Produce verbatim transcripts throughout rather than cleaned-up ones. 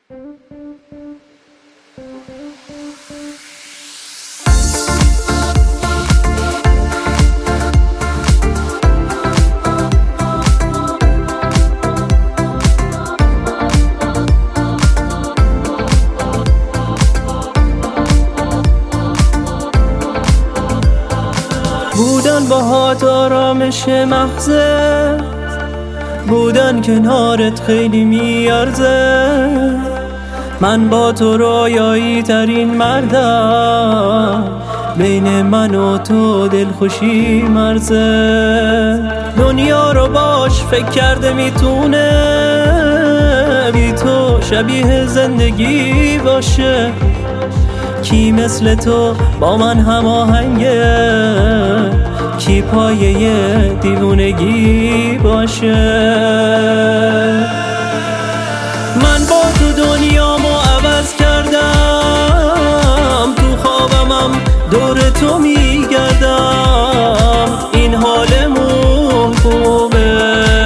بودن باهات آرامش محضه، بودن کنارت خیلی میارزه. من با تو رویایی ترین مردم، بین من و تو دلخوشی مرزه. دنیا رو باش فکر کرده میتونه بی تو شبیه زندگی باشه. کی مثل تو با من هماهنگه، کی پایه دیوونگی باشه. من با تو دنیامو عوض کردم، تو خوابمم دور تو میگردم. این حالمون خوبه،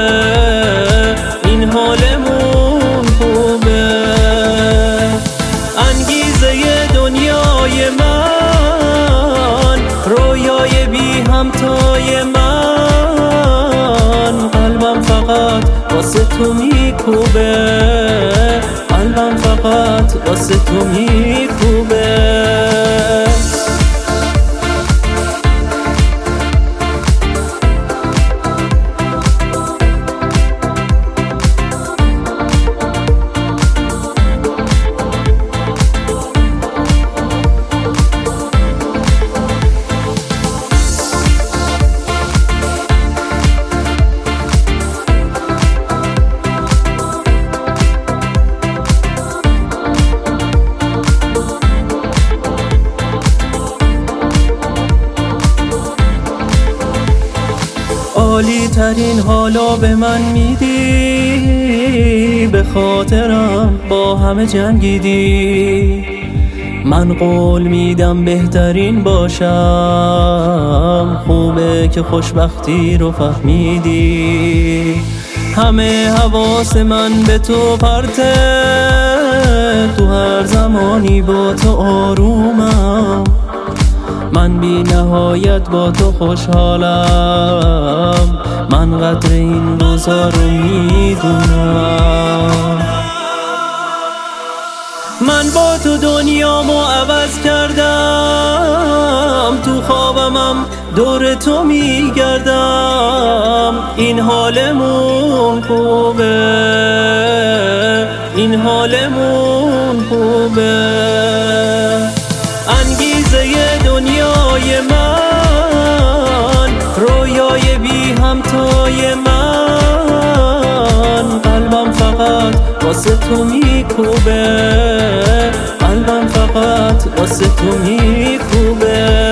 این حالمون خوبه. انگیزه دنیای من، رویای بی همتای من. قلبم فقط واسه تو میکوبه، قلبم فقط واسه تو میکوبه. عالی ترین حالا به من میدی، به خاطرم با همه جنگیدی. من قول میدم بهترین باشم، خوبه که خوشبختی رو فهمیدی. همه حواس من به تو پرته، تو هر زمانی با تو آرومم. من بی نهایت با تو خوشحالم، من قدر این روزا رو میدونم. من با تو دنیامو عوض کردم، تو خوابمم دور تو میگردم. این حالمون خوبه، این حالمون خوبه. انگیزه دنیای من، رویای بی همتای من. قلبم فقط واسه تو میکوبه، قلبم فقط واسه تو میکوبه.